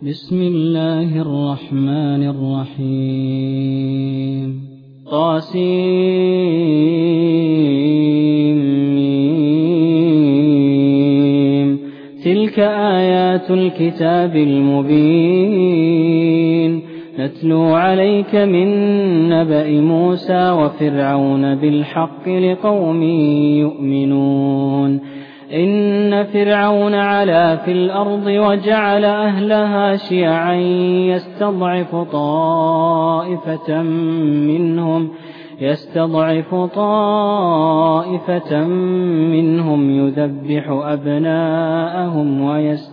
بسم الله الرحمن الرحيم طاسيم تلك آيات الكتاب المبين نتلو عليك من نبأ موسى وفرعون بالحق لقوم يؤمنون إن فرعون علا في الأرض وجعل أهلها شيعا يستضعف طائفة منهم يذبح أبناءهم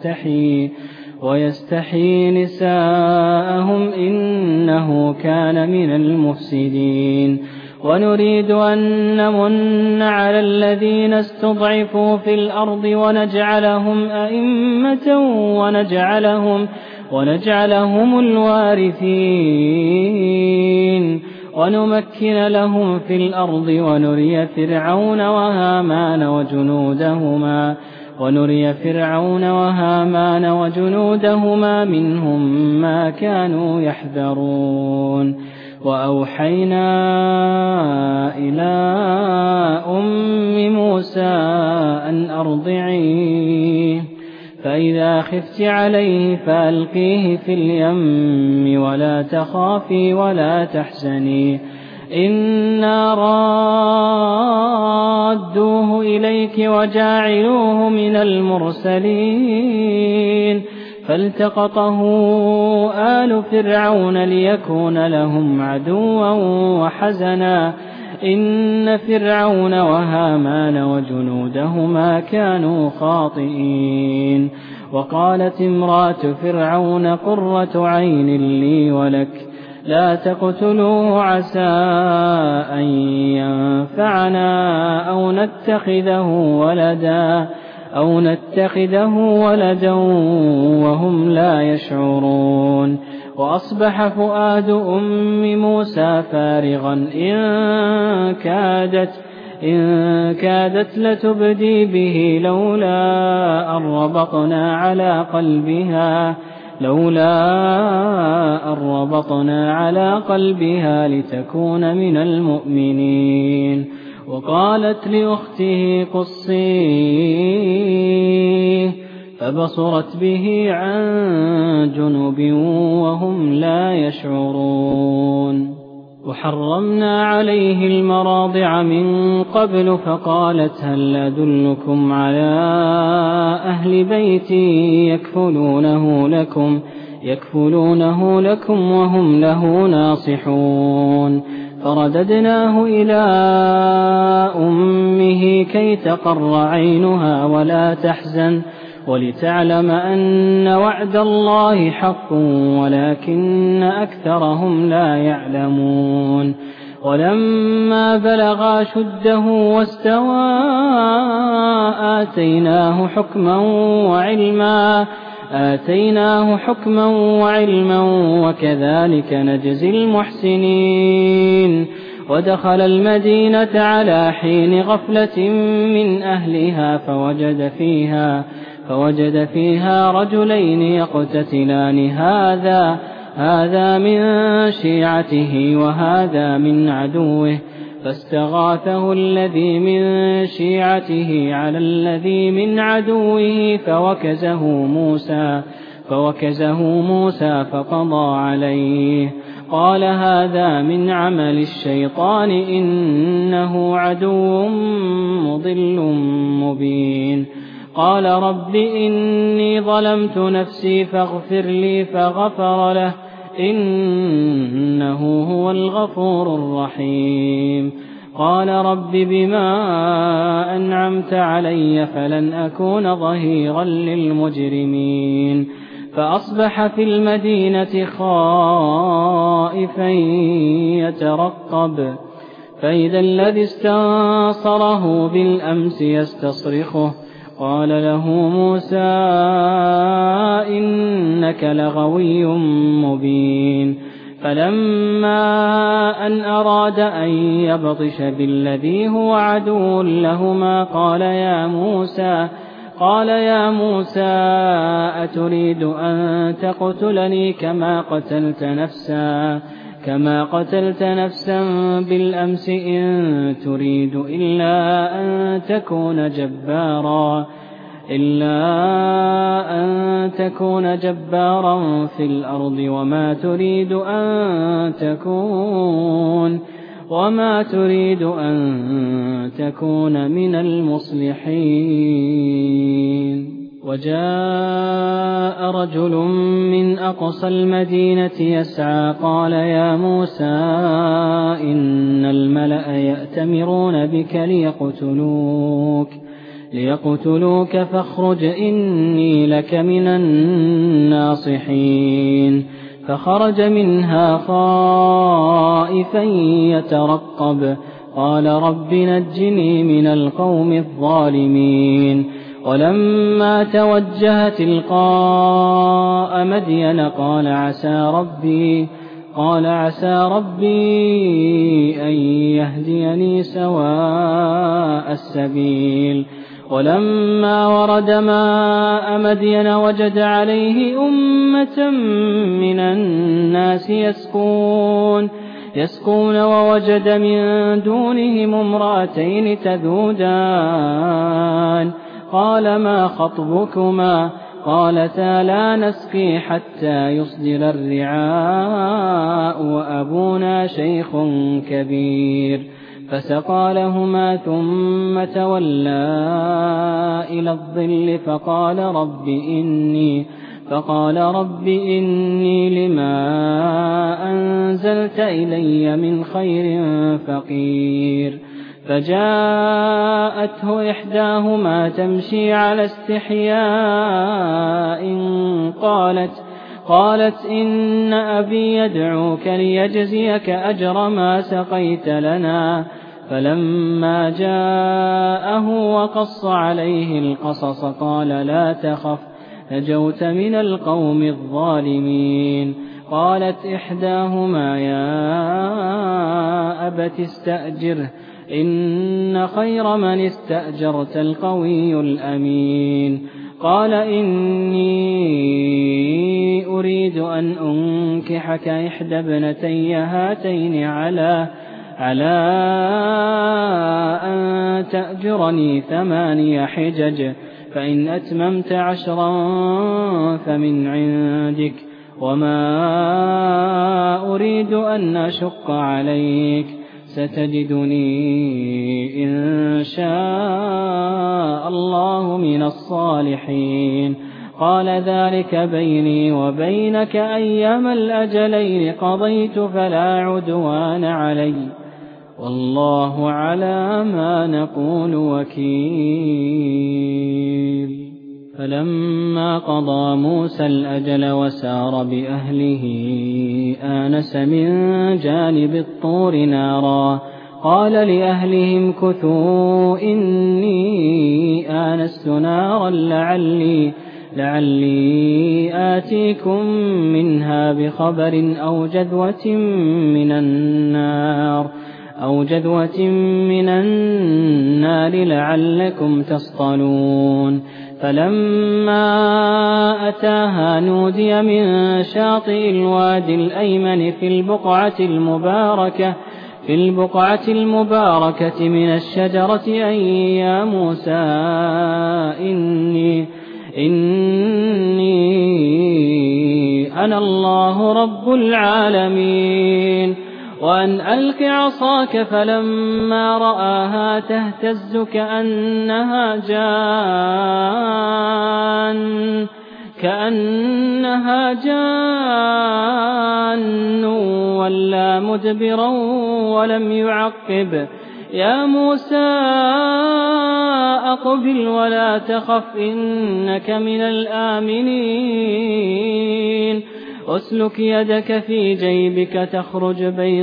ويستحيي نساءهم إنه كان من المفسدين ونريد أن نمن على الذين استضعفوا في الأرض ونجعلهم أئمة ونجعلهم الوارثين ونمكن لهم في الأرض ونري فرعون وهامان وجنودهما منهم ما كانوا يحذرون وأوحينا إلى أم موسى أن أرضعيه فإذا خفت عليه فألقيه في اليم ولا تخافي ولا تحزني إنا رادوه إليك وجاعلوه من المرسلين فالتقطه آل فرعون ليكون لهم عدوا وحزنا إن فرعون وهامان وجنودهما كانوا خاطئين وقالت امرأة فرعون قرة عين لي ولك لا تقتلوه عسى أن ينفعنا أو نتخذه ولدا وهم لا يشعرون وأصبح فؤاد أم موسى فارغا إن كادت لتبدي به لولا أن ربطنا على قلبها لتكون من المؤمنين وقالت لأخته قصيه فبصرت به عن جنب وهم لا يشعرون وحرمنا عليه المراضع من قبل فقالت هل أدلكم على أهل بيت يكفلونه لكم وهم له ناصحون فرددناه إلى أمه كي تقر عينها ولا تحزن ولتعلم أن وعد الله حق ولكن أكثرهم لا يعلمون ولما بلغ شده واستوى آتيناه حكما وعلما وكذلك نجزي المحسنين ودخل المدينة على حين غفلة من أهلها فوجد فيها رجلين يقتتلان هذا من شيعته وهذا من عدوه فاستغاثه الذي من شيعته على الذي من عدوه فوكزه موسى فقضى عليه قال هذا من عمل الشيطان إنه عدو مضل مبين قال رب إني ظلمت نفسي فاغفر لي فغفر له إنه هو الغفور الرحيم قال رب بما أنعمت علي فلن أكون ظهيرا للمجرمين فأصبح في المدينة خائفا يترقب فإذا الذي استنصره بالأمس يستصرخه قال له موسى إنك لغوي مبين فلما أن أراد أن يبطش بالذي هو عدو لهما قال يا موسى أتريد أن تقتلني كما قتلت نفسا بالأمس إن تريد إلا أن تكون جبارا في الأرض وما تريد أن تكون من المصلحين. وجاء رجل من أقصى المدينة يسعى قال يا موسى إن الملأ يأتمرون بك ليقتلوك فاخرج إني لك من الناصحين. فخرج منها خائفا يترقب قال رب نجني من القوم الظالمين. ولما توجه تلقاء مدين قال عسى ربي أن يهديني سواء السبيل. ولما ورد ماء مدين وجد عليه أمة من الناس يسقون ووجد من دونهم امرأتين تذودان قال ما خطبكما قالتا لا نسقي حتى يصدر الرعاء وأبونا شيخ كبير. فسقى لهما ثم تولى إلى الظل فقال رب إني لما أنزلت إلي من خير فقير. فجاءته إحداهما تمشي على استحياء قالت إن أبي يدعوك ليجزيك أجر ما سقيت لنا. فلما جاءه وقص عليه القصص قال لا تخف نجوت من القوم الظالمين. قالت إحداهما يا أبت استأجره إن خير من استأجرت القوي الأمين. قال إني أريد أن أنكحك إحدى ابنتي هاتين على أن تأجرني 8 حجج فإن أتممت 10 فمن عندك وما أريد أن أشق عليك ستجدني إن شاء الله من الصالحين. قال ذلك بيني وبينك أيام الأجلين قضيت فلا عدوان علي والله على ما نقول وكيل. فلما قضى موسى الأجل وسار بأهله آنس من جانب الطور نارا قال لأهلهم كثوا إني آنست نارا لعلي آتيكم منها بخبر أو جذوة من النار لعلكم تصطلون. فلما أتاها نودي من شاطئ الوادي الأيمن في البقعة المباركة من الشجرة أن يا موسى إني أنا الله رب العالمين وأن ألق عصاك. فلما رآها تهتز كأنها جان ولا مدبرا ولم يعقب. يا موسى أقبل ولا تخف إنك من الآمنين. أسلك يدك في جيبك تخرج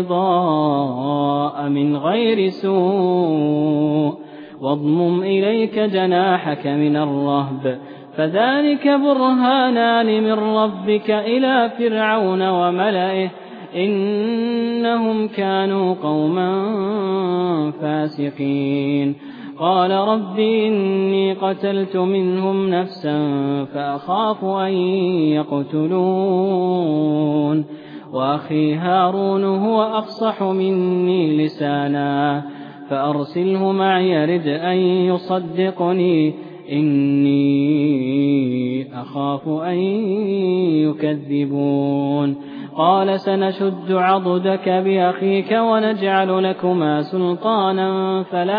بيضاء من غير سوء واضمم إليك جناحك من الرهب فذلك برهانان من ربك إلى فرعون وملئه إنهم كانوا قوما فاسقين. قال رب إني قتلت منهم نفسا فأخاف أن يقتلون وأخي هارون هو أفصح مني لسانا فأرسله معي رد أن يصدقني إني أخاف أن يكذبون قال سنشد عضدك بأخيك ونجعل لكما سلطانا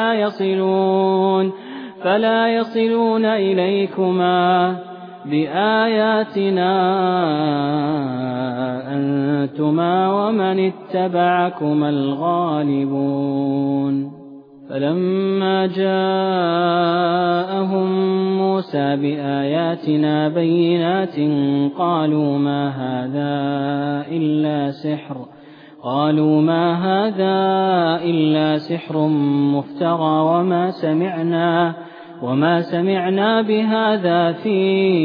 فلا يصلون إليكما بآياتنا أنتما ومن اتبعكما الغالبون فلما جاءهم موسى بآياتنا بينات قالوا ما هذا إلا سحر مفترى وما سمعنا بهذا في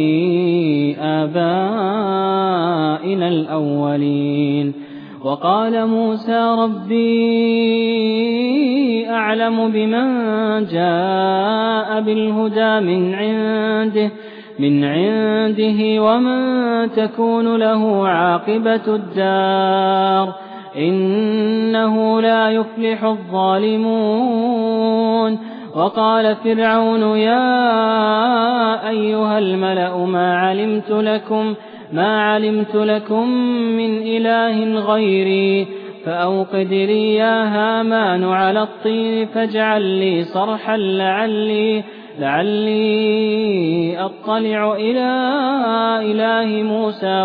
آبائنا الأولين وقال موسى ربي أعلم بمن جاء بالهدى من عنده ومن تكون له عاقبة الدار إنه لا يفلح الظالمون وقال فرعون يا أيها الملأ ما علمت لكم من إله غيري فأوقد لي يا هامان على الطين فاجعل لي صرحا لعلي أطلع إلى إله موسى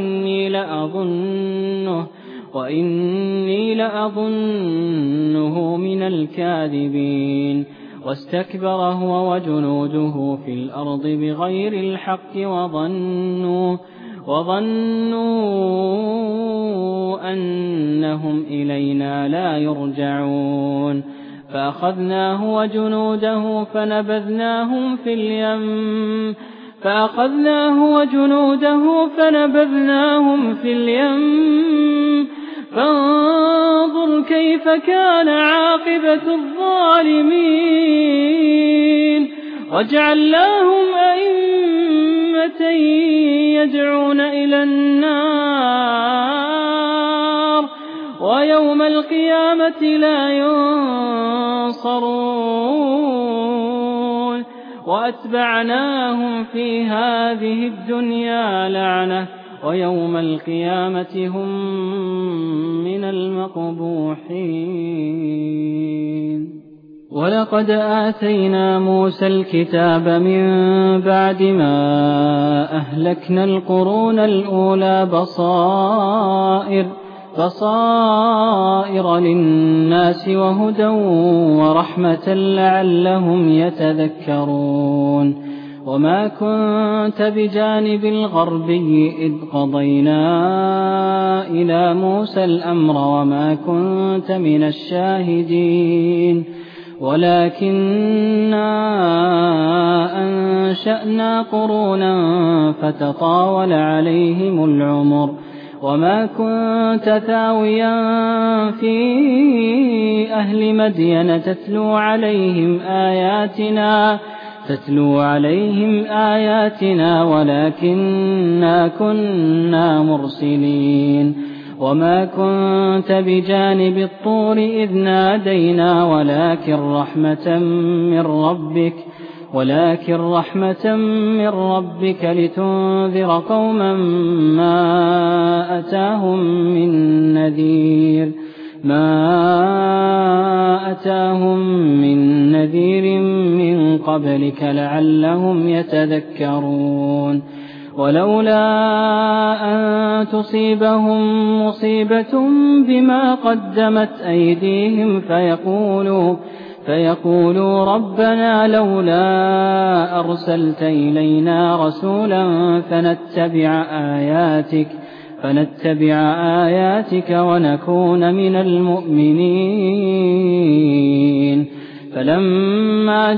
وإني لأظنه من الكاذبين واستكبر هو وجنوده في الأرض بغير الحق وظنوا أنهم إلينا لا يرجعون فأخذناه وجنوده فنبذناهم في اليم فانظر كيف كان عاقبة الظالمين وجعلناهم أئمة يدعون إلى النار ويوم القيامة لا ينصرون وأتبعناهم في هذه الدنيا لعنة ويوم القيامة هم من المقبوحين ولقد آتينا موسى الكتاب من بعد ما أهلكنا القرون الأولى بصائر للناس وهدى ورحمة لعلهم يتذكرون وما كنت بجانب الغربي إذ قضينا إلى موسى الأمر وما كنت من الشاهدين ولكننا أنشأنا قرونا فتطاول عليهم العمر وما كنت ثاويا في أهل مدين تتلو عليهم آياتنا ولكننا كنا مرسلين وما كنت بجانب الطور إذ نادينا ولكن رحمة من ربك لتنذر قوما ما أتاهم من نذير من قبلك لعلهم يتذكرون ولولا أن تصيبهم مصيبة بما قدمت أيديهم فيقولوا ربنا لولا أرسلت إلينا رسولا فنتبع آياتك ونكون من المؤمنين فلما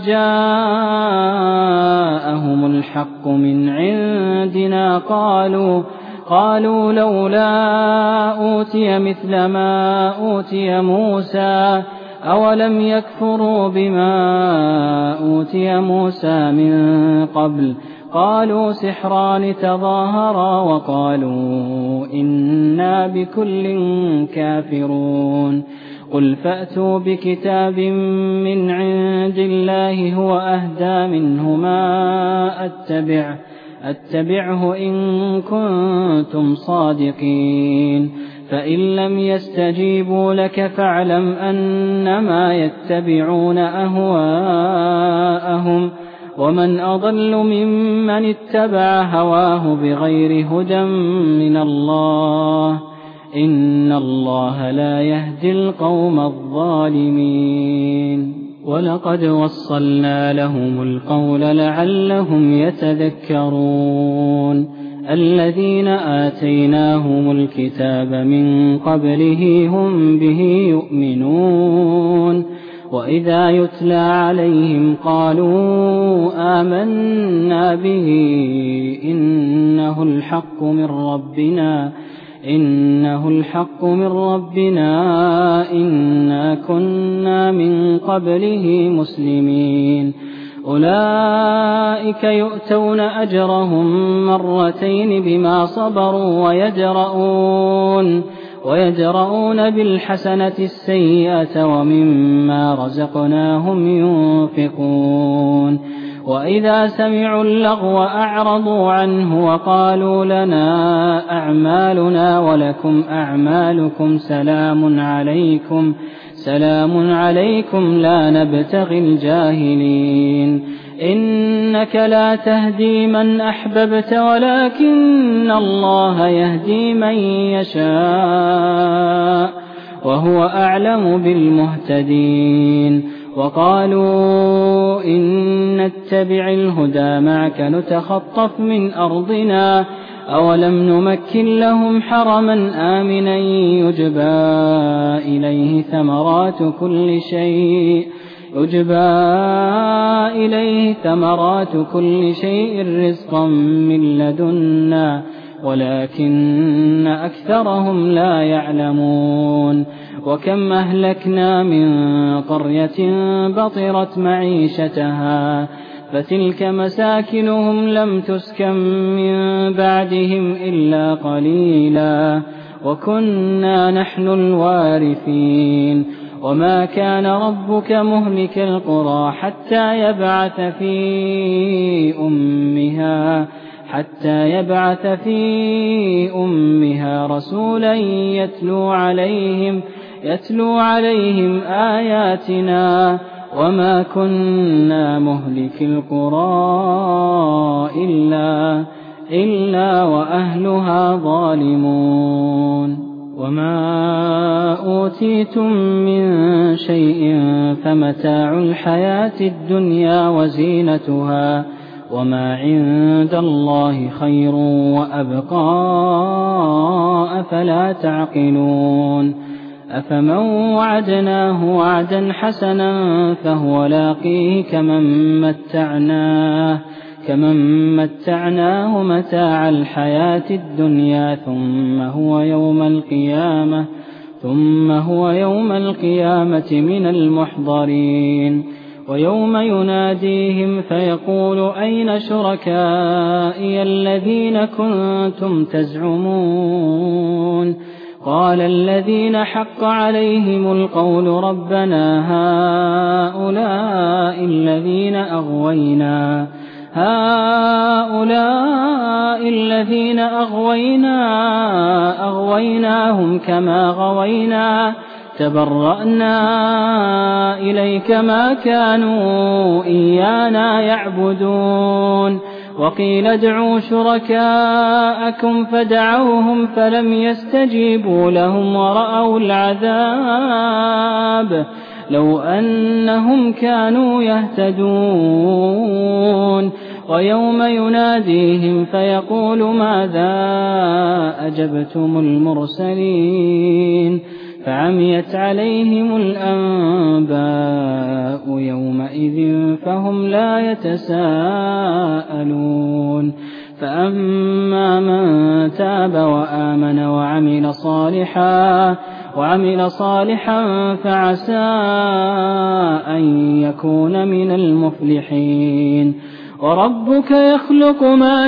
جاءهم الحق من عندنا قالوا لولا أوتي مثل ما أوتي موسى أولم يكفروا بما أوتي موسى من قبل قالوا سحران تظاهرا وقالوا إنا بكل كافرون قل فأتوا بكتاب من عند الله هو أهدى منه ما أتبعه إن كنتم صادقين فإن لم يستجيبوا لك فاعلم أنما يتبعون أهواءهم ومن أضل ممن اتبع هواه بغير هدى من الله إن الله لا يهدي القوم الظالمين ولقد وصلنا لهم القول لعلهم يتذكرون الذين آتيناهم الكتاب من قبله هم به يؤمنون وإذا يتلى عليهم قالوا آمنا به إنه الحق من ربنا إنا كنا من قبله مسلمين أولئك يؤتون أجرهم مرتين بما صبروا ويدرؤون بالحسنة السيئة ومما رزقناهم ينفقون وإذا سمعوا اللغو أعرضوا عنه وقالوا لنا أعمالنا ولكم أعمالكم سلام عليكم لا نبتغي الجاهلين إنك لا تهدي من أحببت ولكن الله يهدي من يشاء وهو أعلم بالمهتدين وقالوا إن نتبع الهدى معك نتخطف من أرضنا أولم نمكن لهم حرما آمنا يجبى إليه ثمرات كل شيء رزقا من لدنا ولكن أكثرهم لا يعلمون وكم أهلكنا من قرية بطرت معيشتها فتلك مساكنهم لم تسكن من بعدهم إلا قليلا وكنا نحن الوارثين وما كان ربك مهلك القرى حتى يبعث في أمها رسولا يتلو عليهم آياتنا وما كنا مهلك القرى إلا وأهلها ظالمون وما أوتيتم من شيء فمتاع الحياة الدنيا وزينتها وما عند الله خير وأبقى أفلا تعقلون أفمن وعدناه وعدا حسنا فهو لاقيه كمن متعناه متاع الحياة الدنيا ثم هو يوم القيامة من المحضرين ويوم يناديهم فيقول أين شركائي الذين كنتم تزعمون قال الذين حق عليهم القول ربنا هؤلاء الذين أغويناهم كما غوينا تبرأنا إليك ما كانوا إيانا يعبدون وقيل ادعوا شركاءكم فدعوهم فلم يستجيبوا لهم ورأوا العذاب لو أنهم كانوا يهتدون ويوم يناديهم فيقول ماذا أجبتم المرسلين فعميت عليهم الأنباء يومئذ فهم لا يتساءلون فأما من تاب وآمن وعمل صالحا فعسى أن يكون من المفلحين. وربك يخلق ما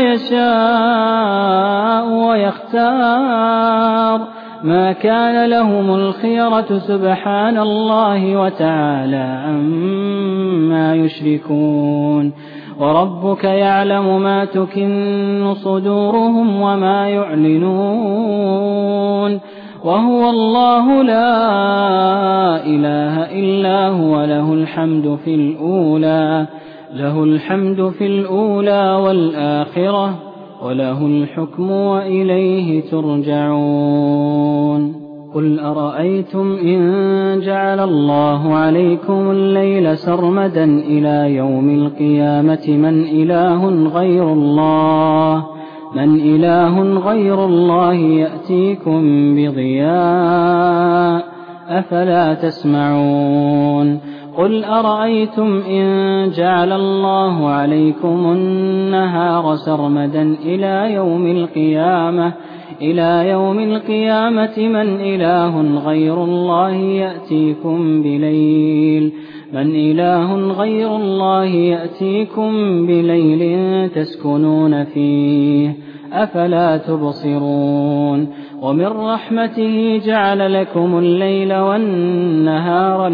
يشاء ويختار ما كان لهم الخيرة سبحان الله وتعالى عما يشركون. وربك يعلم ما تكن صدورهم وما يعلنون وهو الله لا إله إلا هو له الحمد في الأولى والآخرة وله الحكم وإليه ترجعون. قل أرأيتم إن جعل الله عليكم الليل سرمدا إلى يوم القيامة من إله غير الله يأتيكم بضياء أفلا تسمعون. قل أرأيتم إن جعل الله عليكم النهار سرمدا إلى يوم القيامة من إله غير الله يأتيكم بليل تسكنون فيه أفلا تبصرون. ومن رحمته جعل لكم الليل والنهار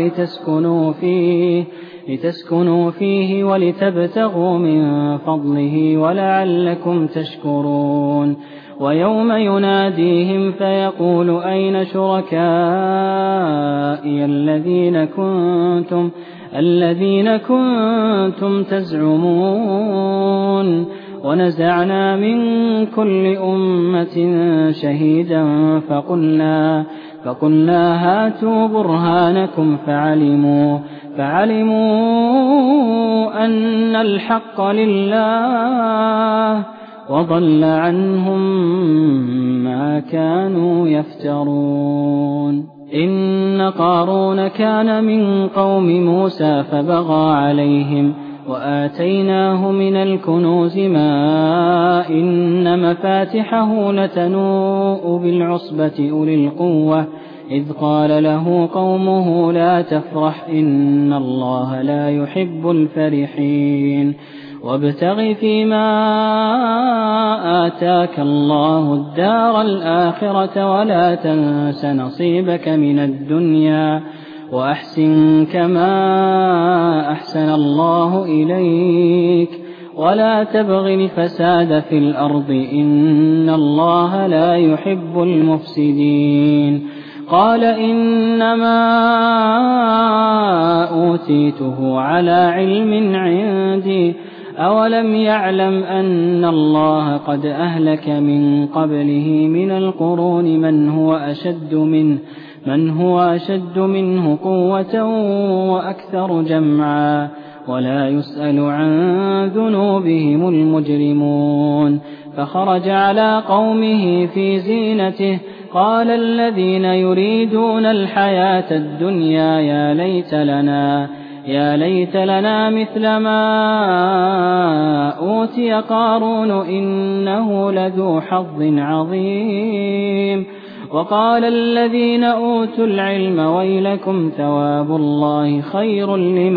لتسكنوا فيه ولتبتغوا من فضله ولعلكم تشكرون. ويوم يناديهم فيقول أين شركائي الذين كنتم تزعمون. ونزعنا من كل أمة شهيدا فقلنا هاتوا برهانكم فعلموا أن الحق لله وضل عنهم ما كانوا يفترون. إن قارون كان من قوم موسى فبغى عليهم وآتيناه من الكنوز ما إن مفاتحه لتنوء بالعصبة أولي القوة إذ قال له قومه لا تفرح إن الله لا يحب الفرحين. وابتغ فيما آتاك الله الدار الآخرة ولا تنس نصيبك من الدنيا وأحسن كما أحسن الله إليك ولا تبغ الفساد في الأرض إن الله لا يحب المفسدين. قال إنما أوتيته على علم عندي أولم يعلم أن الله قد أهلك من قبله من القرون من هو أشد منه قوة وأكثر جمعا ولا يسأل عن ذنوبهم المجرمون. فخرج على قومه في زينته قال الذين يريدون الحياة الدنيا يا ليت لنا مثل ما أوتي قارون إنه لذو حظ عظيم. وقال الذين أوتوا العلم ويلكم ثواب الله خير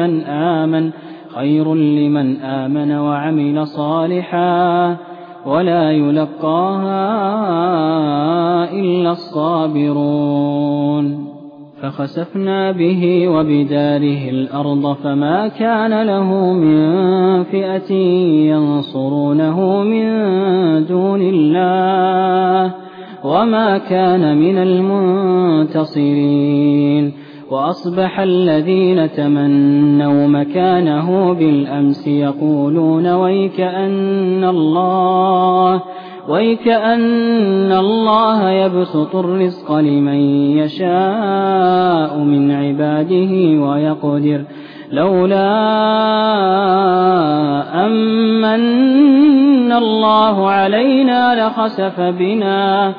لمن آمن وعمل صالحا ولا يلقاها إلا الصابرون. فخسفنا به وبداره الأرض فما كان له من فئة ينصرونه من دون الله وما كان من المنتصرين. وأصبح الذين تمنوا مكانه بالأمس يقولون ويكأن الله يبسط الرزق لمن يشاء من عباده ويقدر لولا أمن الله علينا لخسف بنا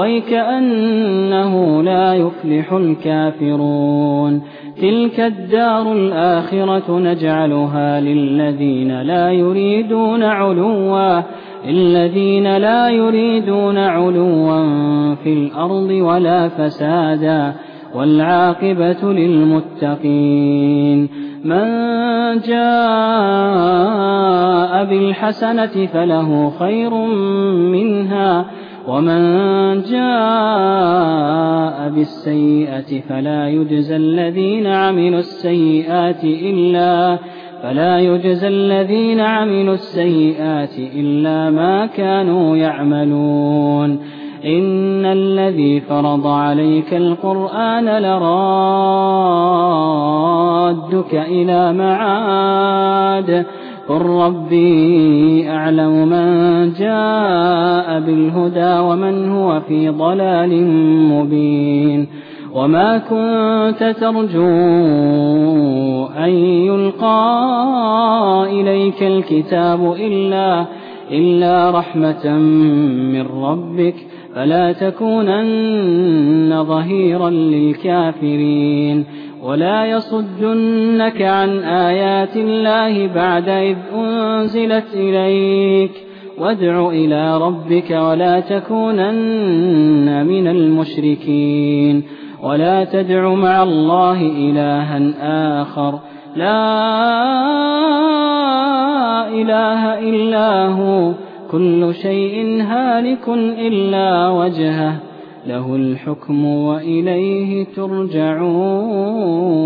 ويكأنه لا يفلح الكافرون. تلك الدار الآخرة نجعلها للذين لا يريدون علوا الذين لا يريدون علوا في الأرض ولا فسادا والعاقبة للمتقين. من جاء بالحسنة فله خير منها ومن جاء بالسيئة فلا يجزى الذين عملوا السيئات إلا ما كانوا يعملون. إن الذي فرض عليك القرآن لرادك إلى معاد قل ربي أعلم من جاء بالهدى ومن هو في ضلال مبين. وما كنت ترجو أن يلقى إليك الكتاب إلا رحمة من ربك فلا تكونن ظهيرا للكافرين. ولا يصدنك عن آيات الله بعد إذ أنزلت إليك وادع إلى ربك ولا تكونن من المشركين. ولا تدع مع الله إلها آخر لا إله إلا هو كل شيء هالك إلا وجهه له الحكم وإليه ترجعون.